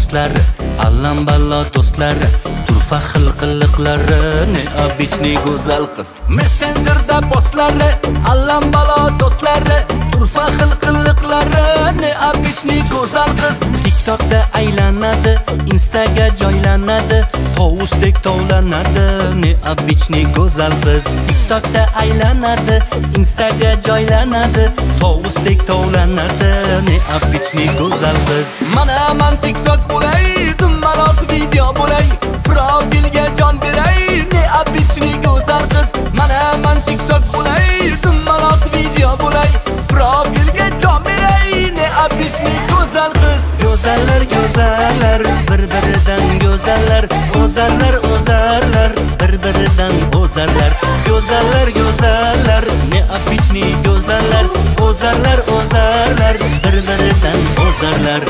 do'stlar, allambalo do'stlar, turfa xilqiliqlari, neobichniy go'zal qiz. Messengerda postlari, allambalo do'stlari, turfa xilqiliqlari, neobichniy go'zal qiz. TikTokda aylanadi, Instaga joylanadi, tovusdek tovlanadi, neobichniy go'zal qiz. TikTokda aylanadi, Instaga joylanadi, tovusdek tovlanadi, neobichniy go'zal qiz. Mana men TikTok bo'lay, dumaloq video bo'lay, profilga jon beray, neobichniy go'zal qiz. Mana men TikTok bo'lay, dumaloq video bo'lay, profilga jon beray, neobichniy go'zal qiz. Go'zallar go'zallar, bir-biridan go'zallar, o'zarlar o'zarlar, bir-biridan o'zarlar. Go'zallar go'zallar, neobichniy go'zallar, o'zarlar o'zarlar, bir-biridan o'zarlar.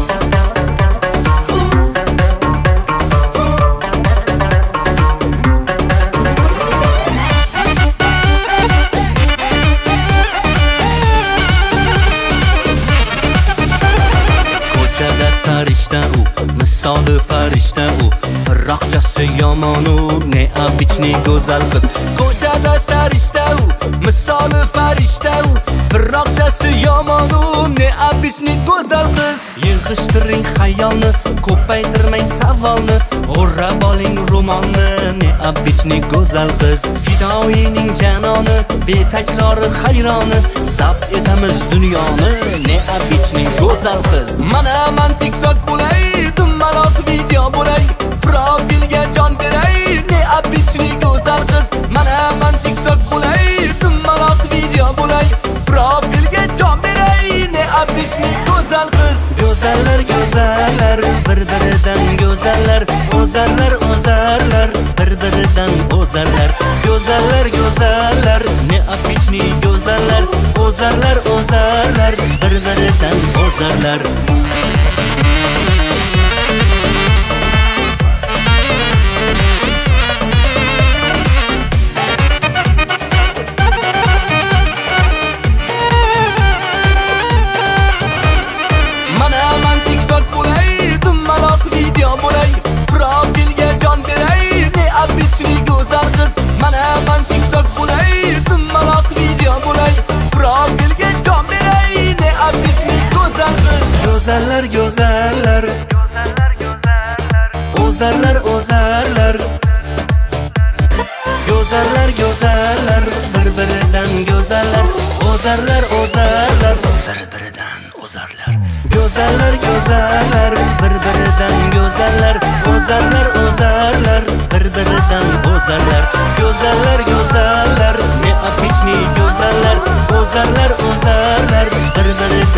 Farishta u, misoli farishta u, firroqchasi yomon u, neobichniy go'zal qiz. Ko'chada sarishta u, misoli farishta u, firroqchasi yomon u, neobichniy go'zal qiz. Yig'ishtiring xayolni, ko'paytirmang savolni, o'rab oling ro'monni, neobichniy go'zal qiz. Fidoyining janoni, betakrori hayroni, zabt etamiz dunyoni, neobichniy go'zal qiz. Mana men TikTok bo'lay, dumaloq video bo'lay, profilga jon beray, neobichniy go'zal qiz. Mana men TikTok bo'lay, dumaloq video bo'lay, profilga jon beray, neobichniy go'zal qiz. Go'zallar go'zallar, bir-biridan go'zallar, o'zarlar o'zarlar, bir-biridan o'zarlar. Go'zallar go'zallar, neobichniy go'zallar, o'zarlar o'zarlar, bir-biridan o'zarlar. Video bo'lay, profilga jon beray, neobichniy go'zal qiz. Mana men TikTok bo'lay, dumaloq video bo'lay, profilga jon beray, neobichniy go'zal qiz. Go'zallar go'zallar, o'zarlar o'zarlar, go'zallar go'zallar, bir-biridan go'zallar, o'zarlar o'zarlar, bir-biridan o'zarlar. Go'zallar go'zallar, bir-biridan go'zallar, o'zarlar o'zarlar, bir-biridan o'zarlar. Go'zallar go'zallar, neobichniy go'zallar, o'zarlar o'zarlar, bir-biridan